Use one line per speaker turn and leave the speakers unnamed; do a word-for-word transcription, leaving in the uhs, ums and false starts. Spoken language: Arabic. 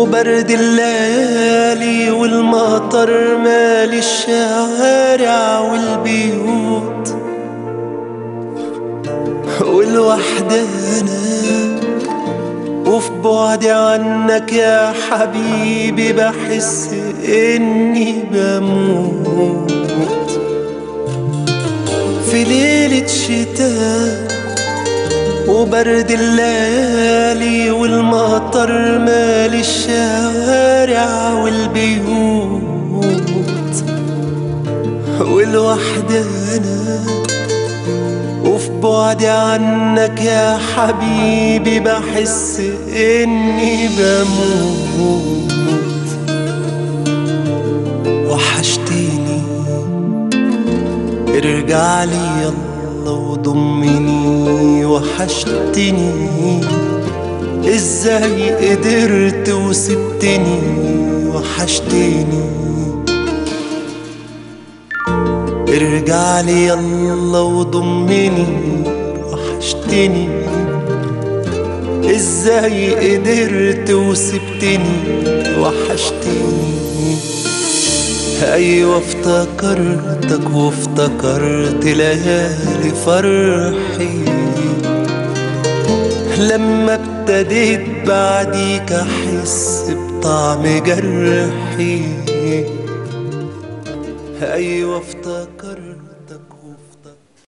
وبرد الليالي والمطر مالي الشوارع والبيوت، والوحدة أنا وفي بعدي عنك يا حبيبي بحس إني بموت. في ليلة شتاء وبرد الليالي والمطر مالي الشوارع والبيوت، والوحدة أنا وفي بعدي عنك يا حبيبي بحس إني بموت. وحشتيني ارجع لي يلا وضمني، وحشتني ازاي قدرت وسبتني، وحشتني ارجع لي يلا وضمني، وحشتني ازاي قدرت وسبتني، وحشتني. ايوه افتكرتك وافتكرت ليالي فرحي، لما ابتديت بعديك احس بطعم جرحي. ايوه افتكرتك